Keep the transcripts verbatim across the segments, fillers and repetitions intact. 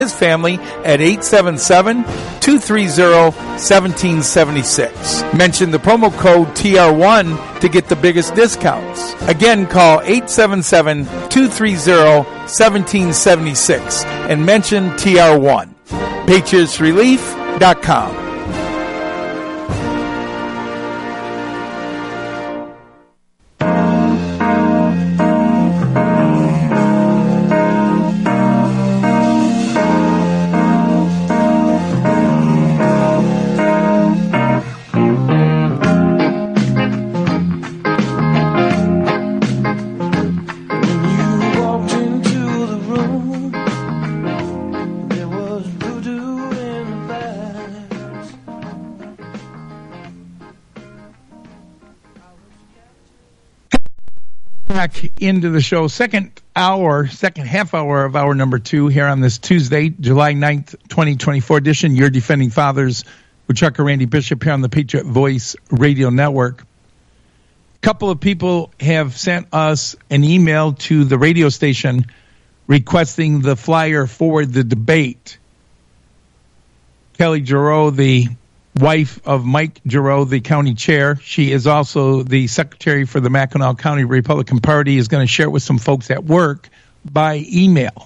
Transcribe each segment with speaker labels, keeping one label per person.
Speaker 1: his family at eight seven seven, two three zero, one seven seven six. Mention the promo code T R one to get the biggest discounts. Again, call eight seven seven, two three zero, one seven seven six and mention T R one. patriots relief dot com. Back into the show, second hour, second half hour of hour number two here on this Tuesday, July ninth, twenty twenty-four edition. Your Defending Fathers with Chuck and Randy Bishop here on the Patriot Voice Radio Network. A couple of people have sent us an email to the radio station requesting the flyer for the debate. Kelly Giroux, the wife of Mike Giroux, the county chair. She is also the secretary for the Mackinac County Republican Party, is going to share it with some folks at work by email.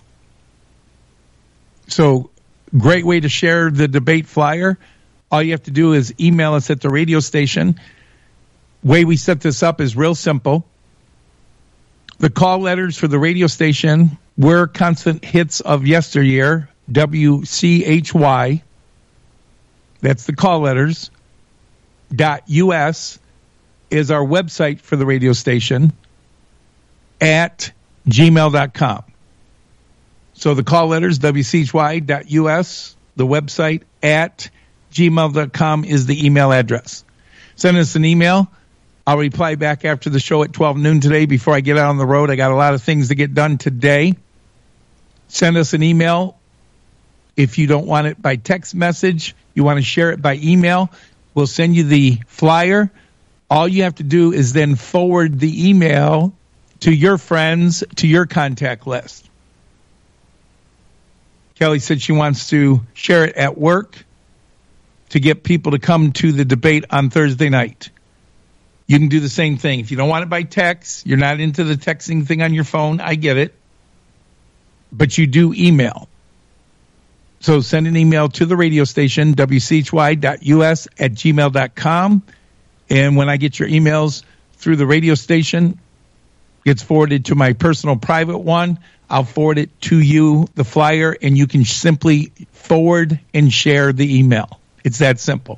Speaker 1: So, great way to share the debate flyer. All you have to do is email us at the radio station. Way we set this up is real simple. The call letters for the radio station were constant hits of yesteryear, W C H Y. That's the call letters. Dot U S is our website for the radio station at gmail dot com. So the call letters, W C H Y dot U S, the website at gmail dot com is the email address. Send us an email. I'll reply back after the show at twelve noon today before I get out on the road. I got a lot of things to get done today. Send us an email. If you don't want it by text message, you want to share it by email, we'll send you the flyer. All you have to do is then forward the email to your friends, to your contact list. Kelly said she wants to share it at work to get people to come to the debate on Thursday night. You can do the same thing. If you don't want it by text, you're not into the texting thing on your phone, I get it. But you do email. So send an email to the radio station, W C H Y dot U S at gmail dot com. And when I get your emails through the radio station, gets forwarded to my personal private one. I'll forward it to you, the flyer, and you can simply forward and share the email. It's that simple.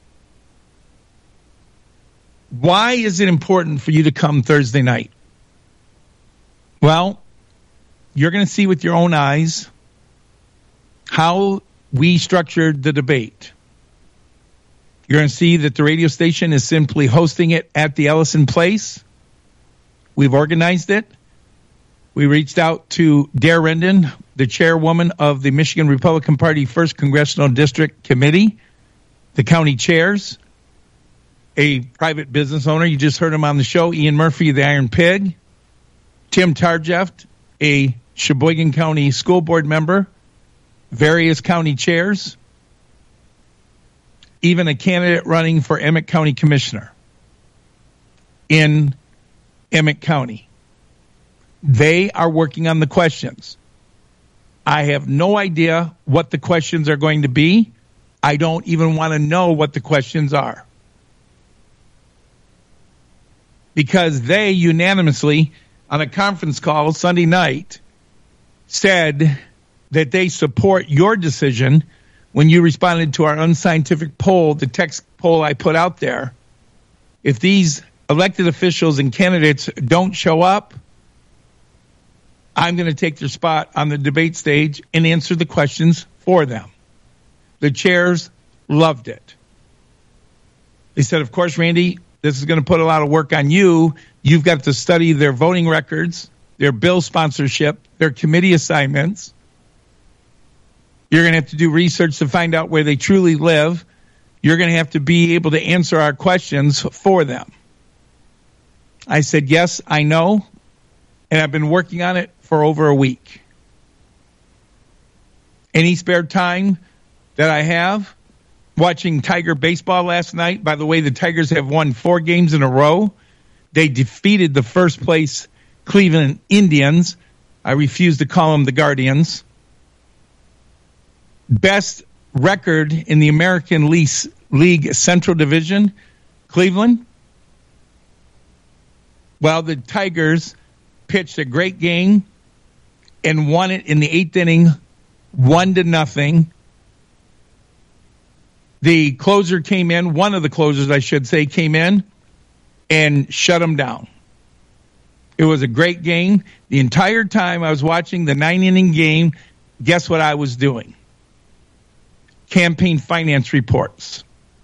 Speaker 1: Why is it important for you to come Thursday night? Well, you're going to see with your own eyes how we structured the debate. You're going to see that the radio station is simply hosting it at the Ellison Place. We've organized it. We reached out to Dare Rendon, the chairwoman of the Michigan Republican Party First Congressional District Committee, the county chairs, a private business owner. You just heard him on the show, Ian Murphy, the Iron Pig, Tim Tarjeft, a Sheboygan County School Board member, various county chairs, even a candidate running for Emmett County Commissioner in Emmett County. They are working on the questions. I have no idea what the questions are going to be. I don't even want to know what the questions are. Because they unanimously, on a conference call Sunday night, said that they support your decision when you responded to our unscientific poll, the text poll I put out there. If these elected officials and candidates don't show up, I'm going to take their spot on the debate stage and answer the questions for them. The chairs loved it. They said, of course, Randy, this is going to put a lot of work on you. You've got to study their voting records, their bill sponsorship, their committee assignments. You're going to have to do research to find out where they truly live. You're going to have to be able to answer our questions for them. I said, yes, I know, and I've been working on it for over a week. Any spare time that I have, watching Tiger baseball last night. By the way, the Tigers have won four games in a row. They defeated the first place Cleveland Indians. I refuse to call them the Guardians. Best record in the American League Central Division, Cleveland. Well, the Tigers pitched a great game and won it in the eighth inning, one to nothing. The closer came in, one of the closers, I should say, came in and shut them down. It was a great game. The entire time I was watching the nine-inning game, guess what I was doing? Campaign finance reports,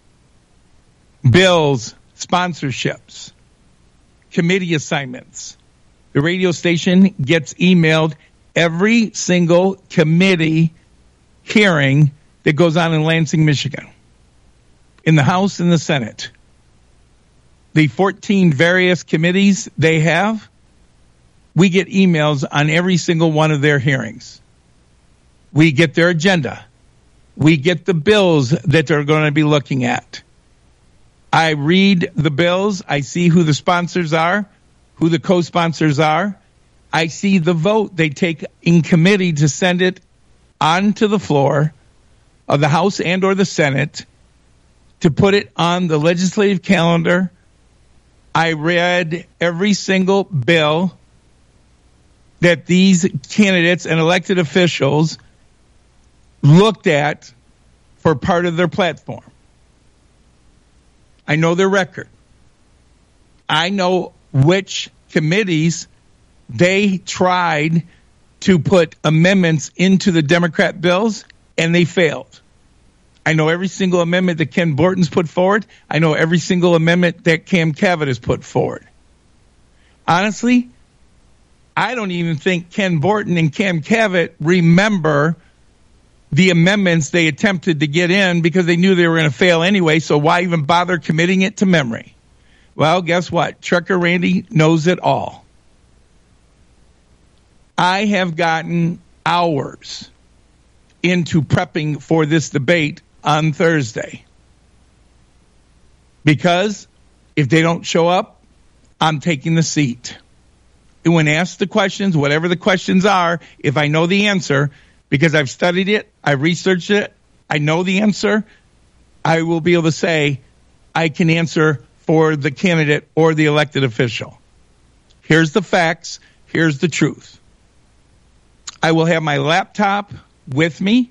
Speaker 1: bills, sponsorships, committee assignments. The radio station gets emailed every single committee hearing that goes on in Lansing, Michigan, in the House and the Senate. The fourteen various committees they have, we get emails on every single one of their hearings. We get their agenda. We get the bills that they're going to be looking at. I read the bills. I see who the sponsors are, who the co-sponsors are. I see the vote they take in committee to send it onto the floor of the House and or the Senate to put it on the legislative calendar. I read every single bill that these candidates and elected officials looked at for part of their platform. I know their record. I know which committees they tried to put amendments into the Democrat bills, and they failed. I know every single amendment that Ken Borton's put forward. I know every single amendment that Cam Cavett has put forward. Honestly, I don't even think Ken Borton and Cam Cavett remember the amendments they attempted to get in because they knew they were going to fail anyway, so why even bother committing it to memory? Well, guess what? Trucker Randy knows it all. I have gotten hours into prepping for this debate on Thursday. Because if they don't show up, I'm taking the seat. And when asked the questions, whatever the questions are, if I know the answer, because I've studied it, I researched it, I know the answer, I will be able to say I can answer for the candidate or the elected official. Here's the facts. Here's the truth. I will have my laptop with me.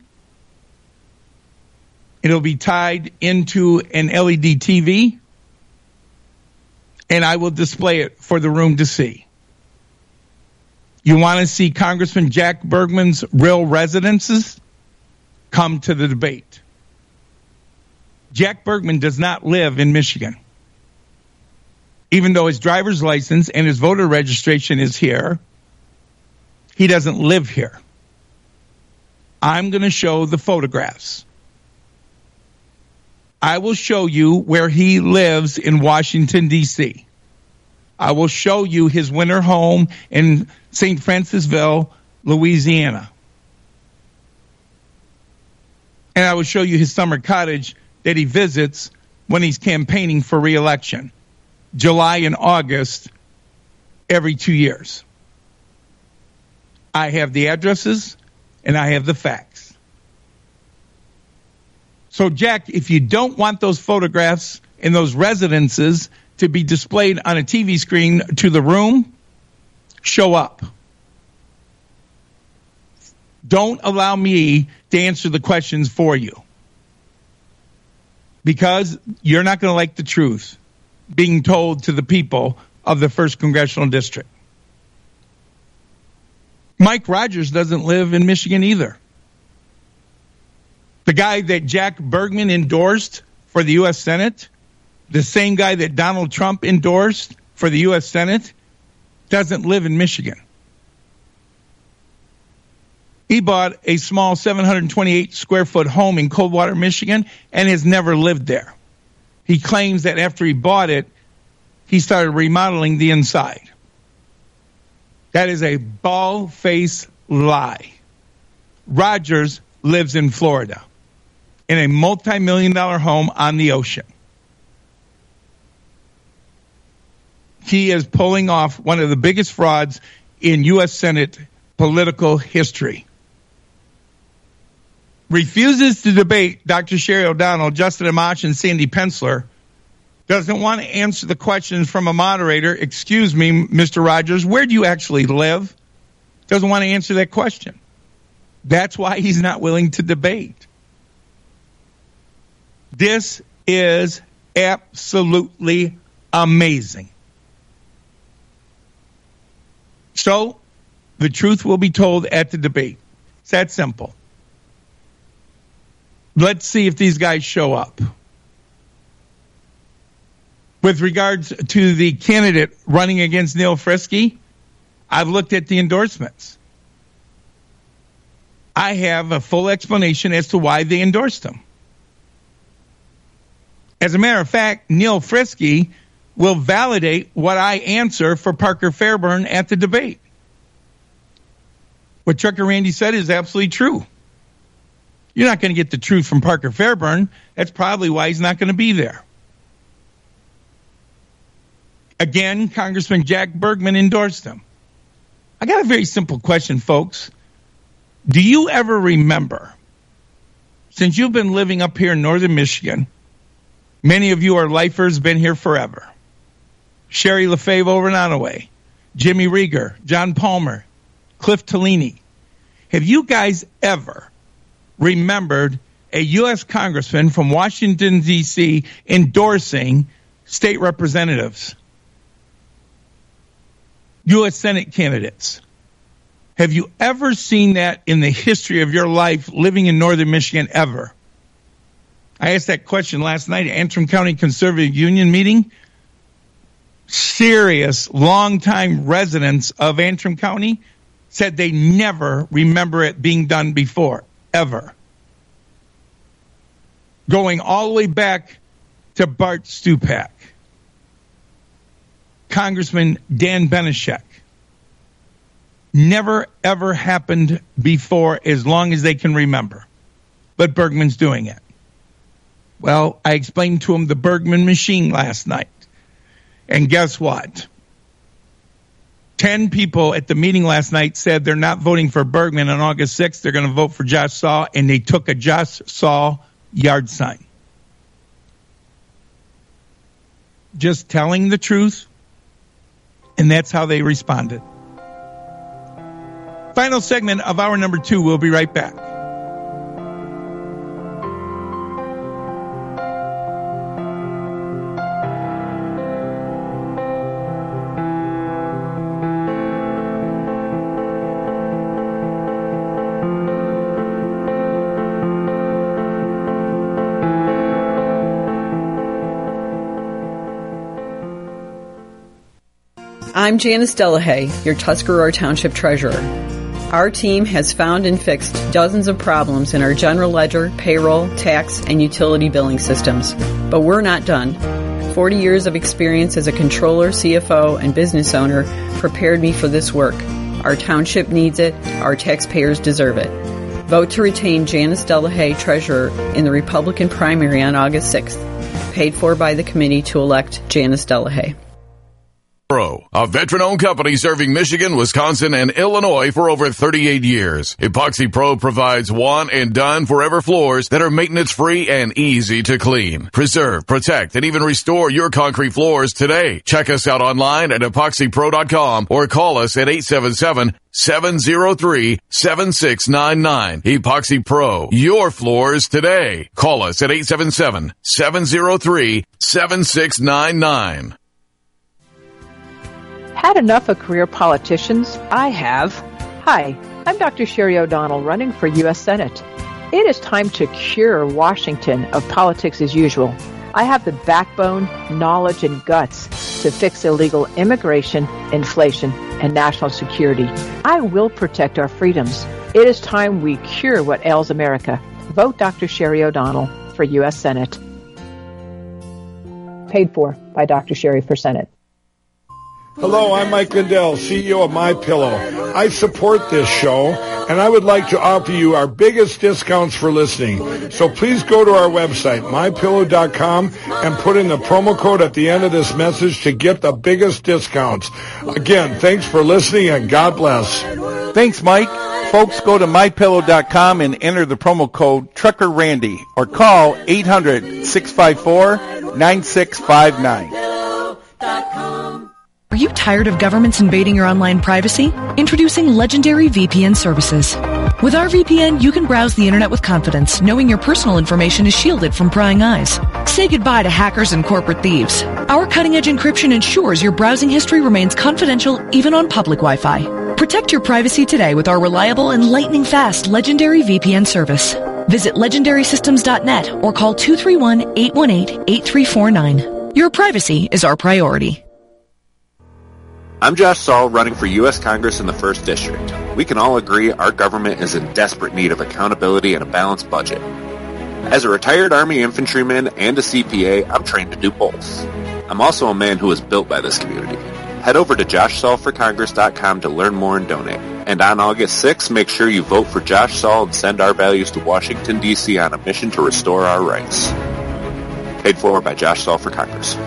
Speaker 1: It'll be tied into an L E D T V, and I will display it for the room to see. You want to see Congressman Jack Bergman's real residences? Come to the debate. Jack Bergman does not live in Michigan. Even though his driver's license and his voter registration is here, he doesn't live here. I'm going to show the photographs. I will show you where he lives in Washington, D C I will show you his winter home in Saint Francisville, Louisiana. And I will show you his summer cottage that he visits when he's campaigning for re-election, July and August, every two years. I have the addresses and I have the facts. So, Jack, if you don't want those photographs and those residences to be displayed on a T V screen to the room, show up. Don't allow me to answer the questions for you, because you're not going to like the truth being told to the people of the first Congressional District. Mike Rogers doesn't live in Michigan either. The guy that Jack Bergman endorsed for the U S Senate, the same guy that Donald Trump endorsed for the U S Senate, doesn't live in Michigan. He bought a small seven hundred twenty-eight square foot home in Coldwater, Michigan, and has never lived there. He claims that after he bought it, he started remodeling the inside. That is a bald-faced lie. Rogers lives in Florida in a multi-million dollar home on the ocean. He is pulling off one of the biggest frauds in U S Senate political history. Refuses to debate Doctor Sherry O'Donnell, Justin Amash, and Sandy Pensler. Doesn't want to answer the questions from a moderator. Excuse me, Mister Rogers, where do you actually live? Doesn't want to answer that question. That's why he's not willing to debate. This is absolutely amazing. So, the truth will be told at the debate. It's that simple. Let's see if these guys show up. With regards to the candidate running against Neil Frisky, I've looked at the endorsements. I have a full explanation as to why they endorsed him. As a matter of fact, Neil Frisky will validate what I answer for Parker Fairburn at the debate. What Trucker Randy said is absolutely true. You're not going to get the truth from Parker Fairburn. That's probably why he's not going to be there. Again, Congressman Jack Bergman endorsed him. I got a very simple question, folks. Do you ever remember, since you've been living up here in northern Michigan, many of you are lifers, been here forever. Sherry LaFave over in Onaway, Jimmy Rieger, John Palmer, Cliff Tellini. Have you guys ever remembered a U S congressman from Washington, D C endorsing state representatives, U S Senate candidates? Have you ever seen that in the history of your life living in northern Michigan ever? I asked that question last night at Antrim County Conservative Union meeting. Serious, longtime residents of Antrim County said they never remember it being done before, ever. Going all the way back to Bart Stupak, Congressman Dan Benishek. Never, ever happened before as long as they can remember. But Bergman's doing it. Well, I explained to him the Bergman machine last night. And guess what? Ten people at the meeting last night said they're not voting for Bergman on August sixth. They're going to vote for Josh Saul, and they took a Josh Saul yard sign. Just telling the truth, and that's how they responded. Final segment of hour number two. We'll be right back.
Speaker 2: I'm Janice Delahaye, your Tuscarora Township Treasurer. Our team has found and fixed dozens of problems in our general ledger, payroll, tax, and utility billing systems. But we're not done. forty years of experience as a controller, C F O, and business owner prepared me for this work. Our township needs it. Our taxpayers deserve it. Vote to retain Janice Delahaye, Treasurer, in the Republican primary on August sixth. Paid for by the committee to elect Janice Delahaye.
Speaker 3: Pro, a veteran-owned company serving Michigan, Wisconsin, and Illinois for over thirty-eight years. Epoxy Pro provides one and done forever floors that are maintenance-free and easy to clean. Preserve, protect, and even restore your concrete floors today. Check us out online at epoxy pro dot com or call us at eight seven seven, seven zero three, seven six nine nine. Epoxy Pro, your floors today. Call us at eight seven seven, seven zero three, seven six nine nine.
Speaker 4: Had enough of career politicians? I have. Hi, I'm Doctor Sherry O'Donnell running for U S Senate. It is time to cure Washington of politics as usual. I have the backbone, knowledge, and guts to fix illegal immigration, inflation, and national security. I will protect our freedoms. It is time we cure what ails America. Vote Doctor Sherry O'Donnell for U S Senate. Paid for by Doctor Sherry for Senate.
Speaker 5: Hello, I'm Mike Lindell, C E O of MyPillow. I support this show, and I would like to offer you our biggest discounts for listening. So please go to our website, my pillow dot com, and put in the promo code at the end of this message to get the biggest discounts. Again, thanks for listening, and God bless.
Speaker 1: Thanks, Mike. Folks, go to my pillow dot com and enter the promo code Trucker Randy or call eight hundred, six five four, nine six five nine.
Speaker 6: Are you tired of governments invading your online privacy? Introducing Legendary V P N services. With our V P N, you can browse the internet with confidence, knowing your personal information is shielded from prying eyes. Say goodbye to hackers and corporate thieves. Our cutting-edge encryption ensures your browsing history remains confidential even on public Wi-Fi. Protect your privacy today with our reliable and lightning-fast Legendary V P N service. Visit legendary systems dot net or call two three one, eight one eight, eight three four nine. Your privacy is our priority.
Speaker 7: I'm Josh Saul, running for U S Congress in the first District. We can all agree our government is in desperate need of accountability and a balanced budget. As a retired Army infantryman and a C P A, I'm trained to do both. I'm also a man who was built by this community. Head over to josh saul for congress dot com to learn more and donate. And on August sixth, make sure you vote for Josh Saul and send our values to Washington, D C on a mission to restore our rights. Paid for by Josh Saul for Congress.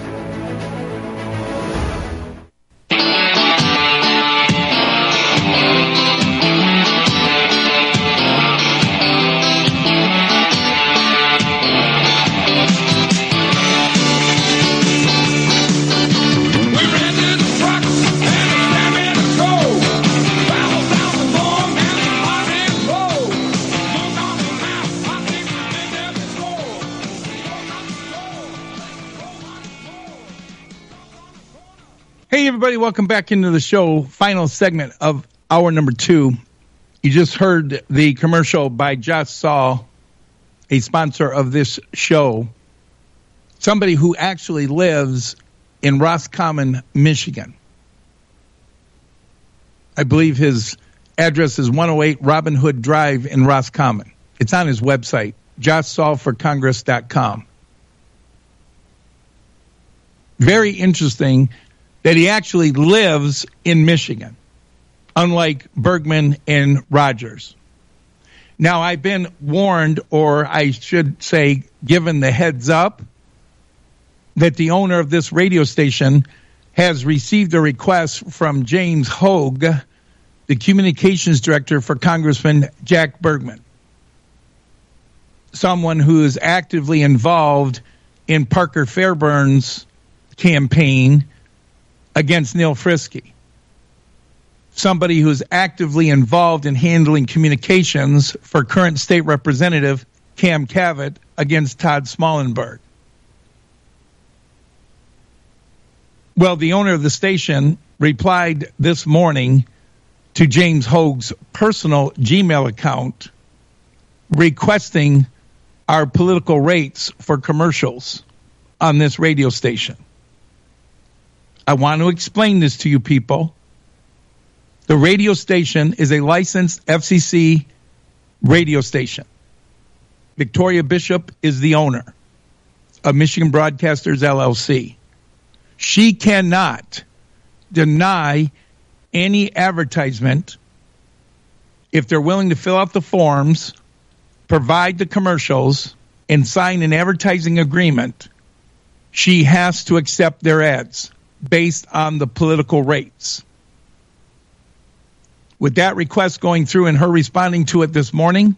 Speaker 1: Hey, everybody, welcome back into the show. Final segment of hour number two. You just heard the commercial by Josh Saul, a sponsor of this show. Somebody who actually lives in Roscommon, Michigan. I believe his address is one oh eight Robin Hood Drive in Roscommon. It's on his website, josh saul for congress dot com. Very interesting that he actually lives in Michigan, unlike Bergman and Rogers. Now, I've been warned, or I should say given the heads up, that the owner of this radio station has received a request from James Hogue, the communications director for Congressman Jack Bergman, someone who is actively involved in Parker Fairburn's campaign against Neil Frisky, somebody who's actively involved in handling communications for current state representative Cam Cavett against Todd Smallenberg. Well, the owner of the station replied this morning to James Hogue's personal Gmail account requesting our political rates for commercials on this radio station. I want to explain this to you people. The radio station is a licensed F C C radio station. Victoria Bishop is the owner of Michigan Broadcasters, L L C. She cannot deny any advertisement if they're willing to fill out the forms, provide the commercials, and sign an advertising agreement. She has to accept their ads based on the political rates. With that request going through and her responding to it this morning,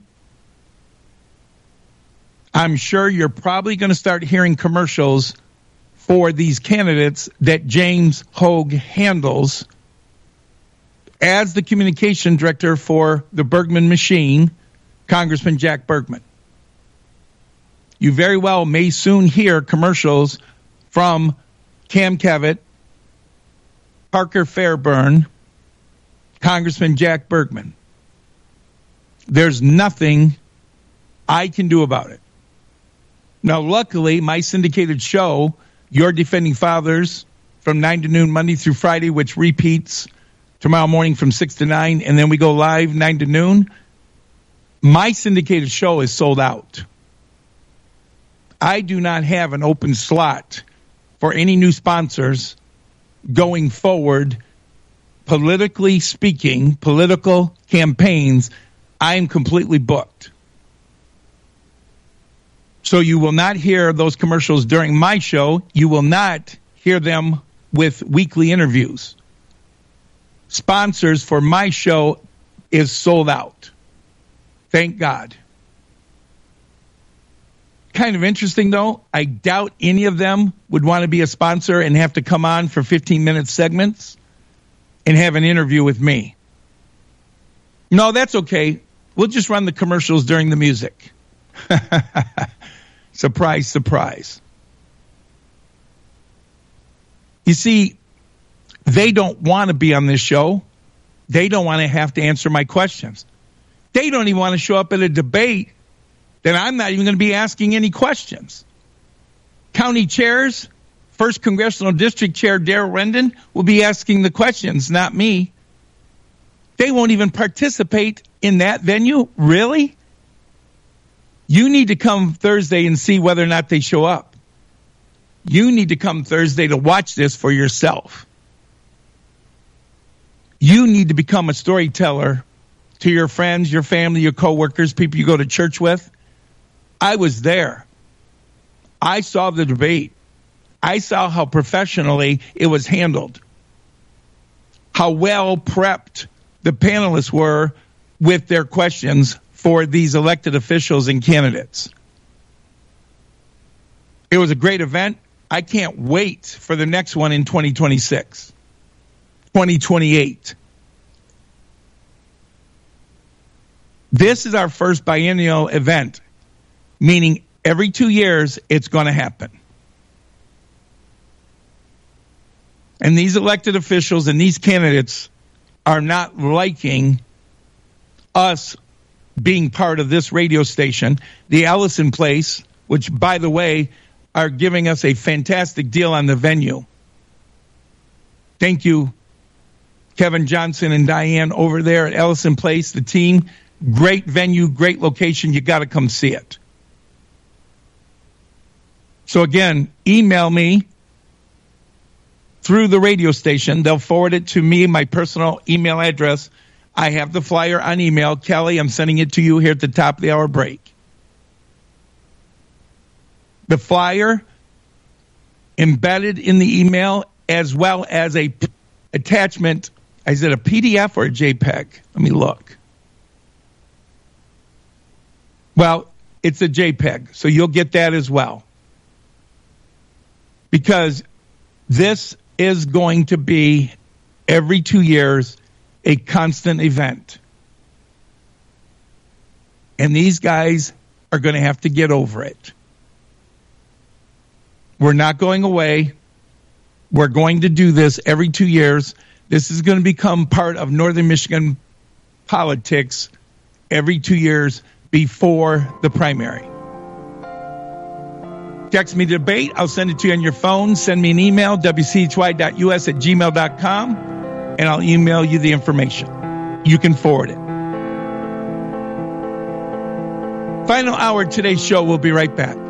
Speaker 1: I'm sure you're probably going to start hearing commercials for these candidates that James Hogue handles as the communication director for the Bergman machine, Congressman Jack Bergman. You very well may soon hear commercials from Cam Cavett, Parker Fairburn, Congressman Jack Bergman. There's nothing I can do about it. Now, luckily, my syndicated show, Your Defending Fathers, from nine to noon Monday through Friday, which repeats tomorrow morning from six to nine, and then we go live nine to noon. My syndicated show is sold out. I do not have an open slot for any new sponsors going forward, politically speaking, political campaigns, I'm completely booked. So you will not hear those commercials during my show. You will not hear them with weekly interviews. Sponsors for my show is sold out. Thank God. Kind of interesting, though. I doubt any of them would want to be a sponsor and have to come on for fifteen-minute segments and have an interview with me. No, that's okay. We'll just run the commercials during the music. Surprise, surprise. You see, they don't want to be on this show. They don't want to have to answer my questions. They don't even want to show up at a debate that I'm not even going to be asking any questions. County chairs, First Congressional District Chair Darrell Rendon will be asking the questions, not me. They won't even participate in that venue? Really? You need to come Thursday and see whether or not they show up. You need to come Thursday to watch this for yourself. You need to become a storyteller to your friends, your family, your coworkers, people you go to church with. I was there. I saw the debate. I saw how professionally it was handled, how well prepped the panelists were with their questions for these elected officials and candidates. It was a great event. I can't wait for the next one in twenty twenty-six, twenty twenty-eight. This is our first biennial event, meaning every two years it's going to happen. And these elected officials and these candidates are not liking us being part of this radio station, the Ellison Place, which, by the way, are giving us a fantastic deal on the venue. Thank you, Kevin Johnson and Diane over there at Ellison Place, the team. Great venue, great location. You got to come see it. So again, email me through the radio station. They'll forward it to me, my personal email address. I have the flyer on email. Kelly, I'm sending it to you here at the top of the hour break. The flyer embedded in the email, as well as a p- attachment. Is it a P D F or a JPEG? Let me look. Well, it's a JPEG, so you'll get that as well. Because this is going to be, every two years, a constant event. And these guys are going to have to get over it. We're not going away. We're going to do this every two years. This is going to become part of Northern Michigan politics every two years before the primary. Text me debate. I'll send it to you on your phone. Send me an email, w c h y dot u s at gmail dot com, and I'll email you the information. You can forward it. Final hour of today's show. We'll be right back.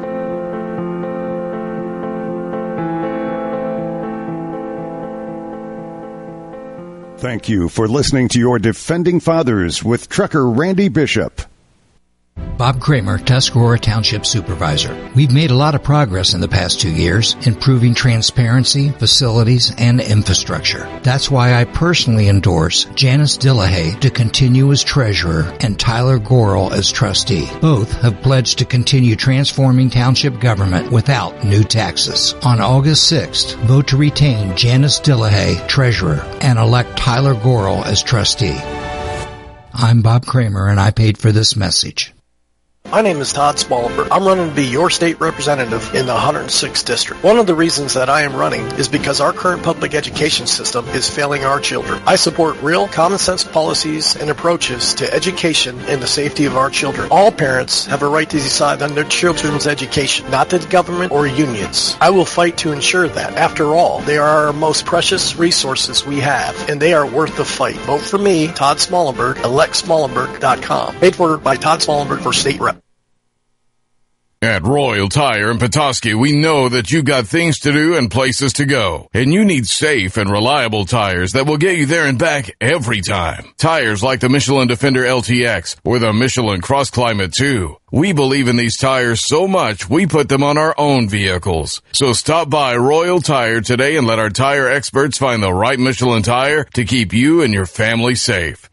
Speaker 8: Thank you for listening to your Defending Fathers with Trucker Randy Bishop.
Speaker 9: Bob Kramer, Tuscarora Township Supervisor. We've made a lot of progress in the past two years, improving transparency, facilities, and infrastructure. That's why I personally endorse Janice Dillahay to continue as treasurer and Tyler Gorel as trustee. Both have pledged to continue transforming township government without new taxes. On August sixth, vote to retain Janice Dillahay, treasurer, and elect Tyler Gorel as trustee. I'm Bob Kramer, and I paid for this message.
Speaker 10: My name is Todd Smallberg. I'm running to be your state representative in the one hundred sixth District. One of the reasons that I am running is because our current public education system is failing our children. I support real, common-sense policies and approaches to education and the safety of our children. All parents have a right to decide on their children's education, not the government or unions. I will fight to ensure that. After all, they are our most precious resources we have, and they are worth the fight. Vote for me, Todd Smallberg, elect smallenberg dot com. Paid for by Todd Smallberg for state rep.
Speaker 3: At Royal Tire in Petoskey, we know that you got things to do and places to go, and you need safe and reliable tires that will get you there and back every time. Tires like the Michelin Defender L T X or the Michelin Cross Climate two. We believe in these tires so much, we put them on our own vehicles. So stop by Royal Tire today and let our tire experts find the right Michelin tire to keep you and your family safe.